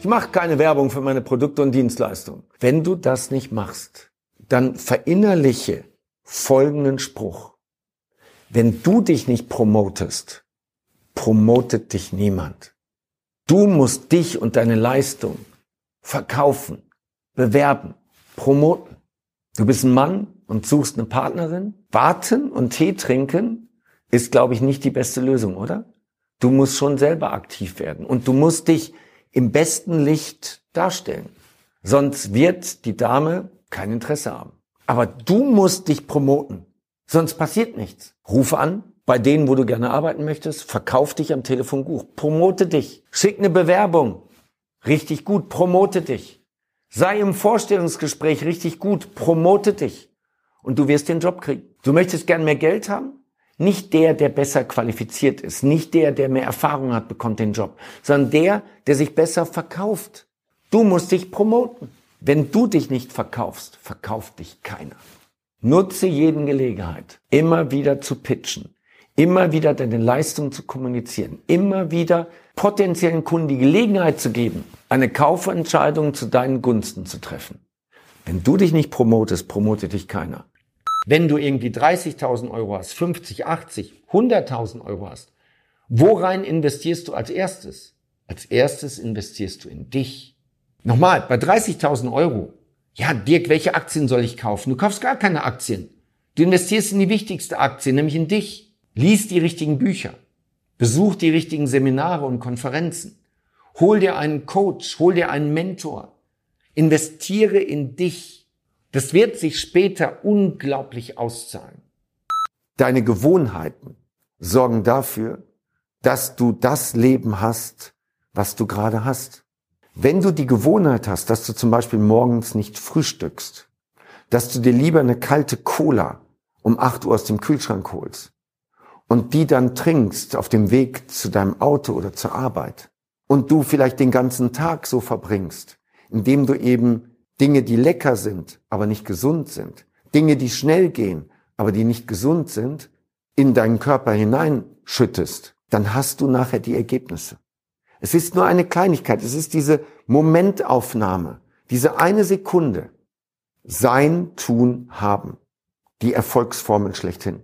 Ich mache keine Werbung für meine Produkte und Dienstleistungen. Wenn du das nicht machst, dann verinnerliche folgenden Spruch. Wenn du dich nicht promotest, promotet dich niemand. Du musst dich und deine Leistung verkaufen, bewerben, promoten. Du bist ein Mann und suchst eine Partnerin. Warten und Tee trinken ist, glaube ich, nicht die beste Lösung, oder? Du musst schon selber aktiv werden und du musst dich im besten Licht darstellen. Sonst wird die Dame kein Interesse haben. Aber du musst dich promoten, sonst passiert nichts. Ruf an bei denen, wo du gerne arbeiten möchtest, verkauf dich am Telefonbuch, promote dich, schick eine Bewerbung, richtig gut, promote dich. Sei im Vorstellungsgespräch richtig gut, promote dich und du wirst den Job kriegen. Du möchtest gern mehr Geld haben? Nicht der besser qualifiziert ist, nicht der mehr Erfahrung hat, bekommt den Job, sondern der sich besser verkauft. Du musst dich promoten. Wenn du dich nicht verkaufst, verkauft dich keiner. Nutze jede Gelegenheit, immer wieder zu pitchen, immer wieder deine Leistung zu kommunizieren, immer wieder potenziellen Kunden die Gelegenheit zu geben, eine Kaufentscheidung zu deinen Gunsten zu treffen. Wenn du dich nicht promotest, promotet dich keiner. Wenn du irgendwie 30.000 Euro hast, 50, 80, 100.000 Euro hast, worein investierst du als erstes? Als erstes investierst du in dich. Nochmal, bei 30.000 Euro. Ja, Dirk, welche Aktien soll ich kaufen? Du kaufst gar keine Aktien. Du investierst in die wichtigste Aktie, nämlich in dich. Lies die richtigen Bücher. Besuch die richtigen Seminare und Konferenzen. Hol dir einen Coach, hol dir einen Mentor. Investiere in dich. Das wird sich später unglaublich auszahlen. Deine Gewohnheiten sorgen dafür, dass du das Leben hast, was du gerade hast. Wenn du die Gewohnheit hast, dass du zum Beispiel morgens nicht frühstückst, dass du dir lieber eine kalte Cola um 8 Uhr aus dem Kühlschrank holst und die dann trinkst auf dem Weg zu deinem Auto oder zur Arbeit und du vielleicht den ganzen Tag so verbringst, indem du eben Dinge, die lecker sind, aber nicht gesund sind, Dinge, die schnell gehen, aber die nicht gesund sind, in deinen Körper hineinschüttest, dann hast du nachher die Ergebnisse. Es ist nur eine Kleinigkeit, es ist diese Momentaufnahme, diese eine Sekunde. Sein, tun, haben. Die Erfolgsformel schlechthin.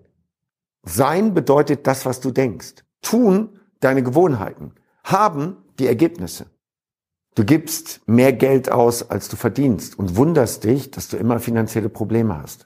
Sein bedeutet das, was du denkst. Tun, deine Gewohnheiten. Haben, die Ergebnisse. Du gibst mehr Geld aus, als du verdienst und wunderst dich, dass du immer finanzielle Probleme hast.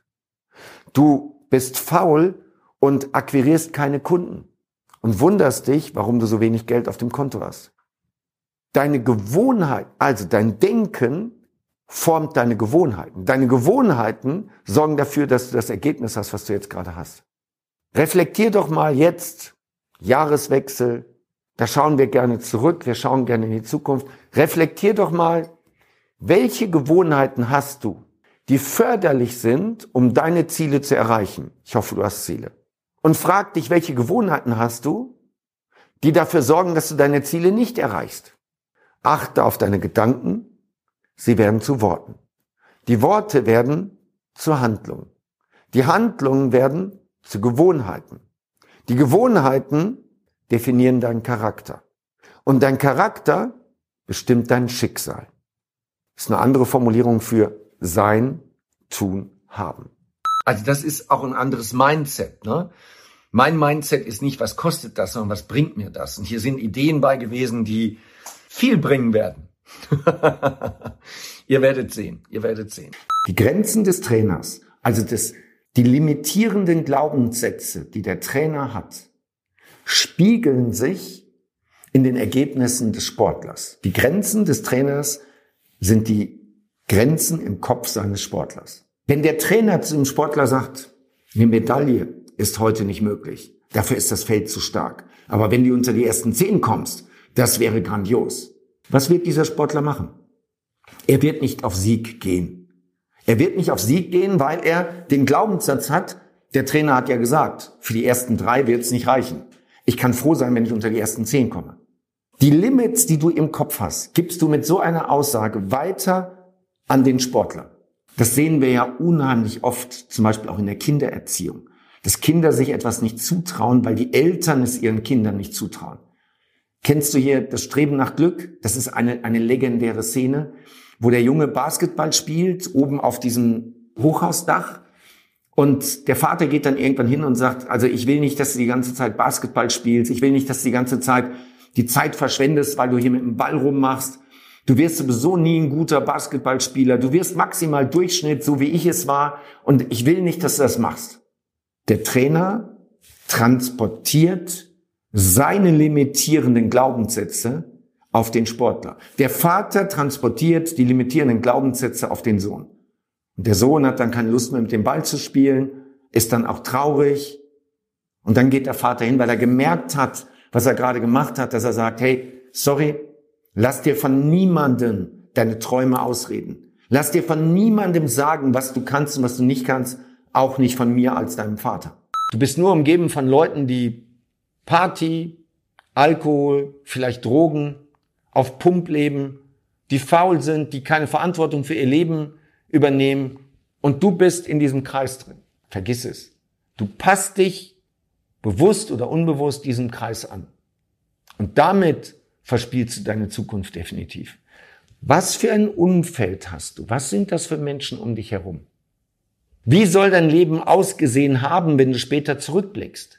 Du bist faul und akquirierst keine Kunden und wunderst dich, warum du so wenig Geld auf dem Konto hast. Deine Gewohnheit, also dein Denken, formt deine Gewohnheiten. Deine Gewohnheiten sorgen dafür, dass du das Ergebnis hast, was du jetzt gerade hast. Reflektier doch mal jetzt, Jahreswechsel, da schauen wir gerne zurück, wir schauen gerne in die Zukunft. Reflektier doch mal, welche Gewohnheiten hast du, die förderlich sind, um deine Ziele zu erreichen. Ich hoffe, du hast Ziele. Und frag dich, welche Gewohnheiten hast du, die dafür sorgen, dass du deine Ziele nicht erreichst. Achte auf deine Gedanken, sie werden zu Worten. Die Worte werden zu Handlungen. Die Handlungen werden zu Gewohnheiten. Die Gewohnheiten definieren deinen Charakter. Und dein Charakter bestimmt dein Schicksal. Das ist eine andere Formulierung für sein, tun, haben. Also das ist auch ein anderes Mindset, ne? Mein Mindset ist nicht, was kostet das, sondern was bringt mir das? Und hier sind Ideen bei gewesen, die viel bringen werden. Ihr werdet sehen, ihr werdet sehen. Die Grenzen des Trainers, also die limitierenden Glaubenssätze, die der Trainer hat, spiegeln sich in den Ergebnissen des Sportlers. Die Grenzen des Trainers sind die Grenzen im Kopf seines Sportlers. Wenn der Trainer zu dem Sportler sagt, eine Medaille ist heute nicht möglich, dafür ist das Feld zu stark. Aber wenn du unter die ersten 10 kommst, das wäre grandios. Was wird dieser Sportler machen? Er wird nicht auf Sieg gehen. Er wird nicht auf Sieg gehen, weil er den Glaubenssatz hat, der Trainer hat ja gesagt, für die ersten 3 wird es nicht reichen. Ich kann froh sein, wenn ich unter die ersten 10 komme. Die Limits, die du im Kopf hast, gibst du mit so einer Aussage weiter an den Sportler. Das sehen wir ja unheimlich oft, zum Beispiel auch in der Kindererziehung, dass Kinder sich etwas nicht zutrauen, weil die Eltern es ihren Kindern nicht zutrauen. Kennst du hier das Streben nach Glück? Das ist eine legendäre Szene, wo der Junge Basketball spielt, oben auf diesem Hochhausdach. Und der Vater geht dann irgendwann hin und sagt, also ich will nicht, dass du die ganze Zeit Basketball spielst. Ich will nicht, dass du die ganze Zeit die Zeit verschwendest, weil du hier mit dem Ball rummachst. Du wirst sowieso nie ein guter Basketballspieler. Du wirst maximal Durchschnitt, so wie ich es war. Und ich will nicht, dass du das machst. Der Trainer transportiert seine limitierenden Glaubenssätze auf den Sportler. Der Vater transportiert die limitierenden Glaubenssätze auf den Sohn. Und der Sohn hat dann keine Lust mehr, mit dem Ball zu spielen, ist dann auch traurig. Und dann geht der Vater hin, weil er gemerkt hat, was er gerade gemacht hat, dass er sagt, hey, sorry, lass dir von niemandem deine Träume ausreden. Lass dir von niemandem sagen, was du kannst und was du nicht kannst, auch nicht von mir als deinem Vater. Du bist nur umgeben von Leuten, die Party, Alkohol, vielleicht Drogen, auf Pump leben, die faul sind, die keine Verantwortung für ihr Leben übernehmen und du bist in diesem Kreis drin. Vergiss es. Du passt dich bewusst oder unbewusst diesem Kreis an. Und damit verspielst du deine Zukunft definitiv. Was für ein Umfeld hast du? Was sind das für Menschen um dich herum? Wie soll dein Leben ausgesehen haben, wenn du später zurückblickst?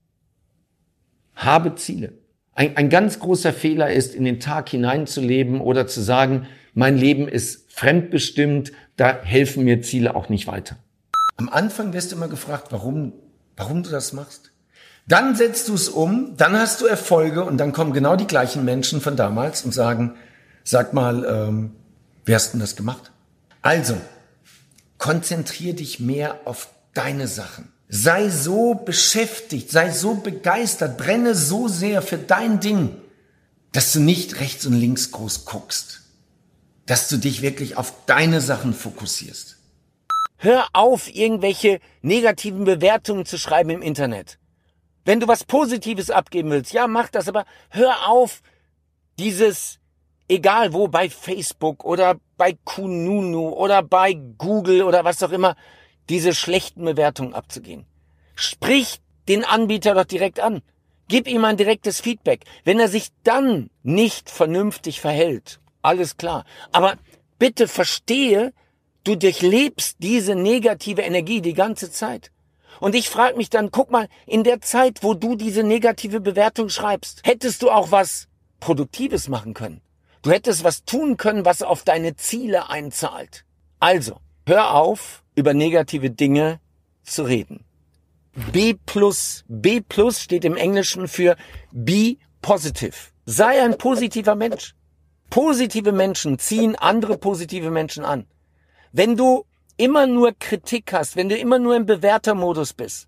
Habe Ziele. Ein ganz großer Fehler ist, in den Tag hineinzuleben oder zu sagen, mein Leben ist fremdbestimmt, da helfen mir Ziele auch nicht weiter. Am Anfang wirst du immer gefragt, warum du das machst. Dann setzt du es um, dann hast du Erfolge und dann kommen genau die gleichen Menschen von damals und sagen, sag mal, wie hast du das gemacht? Also, konzentrier dich mehr auf deine Sachen. Sei so beschäftigt, sei so begeistert, brenne so sehr für dein Ding, dass du nicht rechts und links groß guckst. Dass du dich wirklich auf deine Sachen fokussierst. Hör auf, irgendwelche negativen Bewertungen zu schreiben im Internet. Wenn du was Positives abgeben willst, ja, mach das, aber hör auf, dieses, egal wo, bei Facebook oder bei Kununu oder bei Google oder was auch immer, diese schlechten Bewertungen abzugehen. Sprich den Anbieter doch direkt an. Gib ihm ein direktes Feedback. Wenn er sich dann nicht vernünftig verhält, alles klar. Aber bitte verstehe, du durchlebst diese negative Energie die ganze Zeit. Und ich frage mich dann, guck mal, in der Zeit, wo du diese negative Bewertung schreibst, hättest du auch was Produktives machen können. Du hättest was tun können, was auf deine Ziele einzahlt. Also, hör auf, über negative Dinge zu reden. B+. B+ steht im Englischen für Be Positive. Sei ein positiver Mensch. Positive Menschen ziehen andere positive Menschen an. Wenn du immer nur Kritik hast, wenn du immer nur im Bewertermodus bist,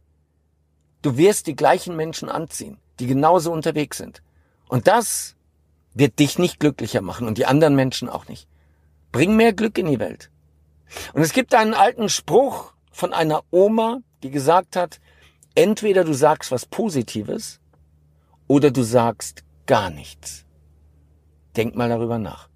du wirst die gleichen Menschen anziehen, die genauso unterwegs sind. Und das wird dich nicht glücklicher machen und die anderen Menschen auch nicht. Bring mehr Glück in die Welt. Und es gibt einen alten Spruch von einer Oma, die gesagt hat, entweder du sagst was Positives oder du sagst gar nichts. Denk mal darüber nach.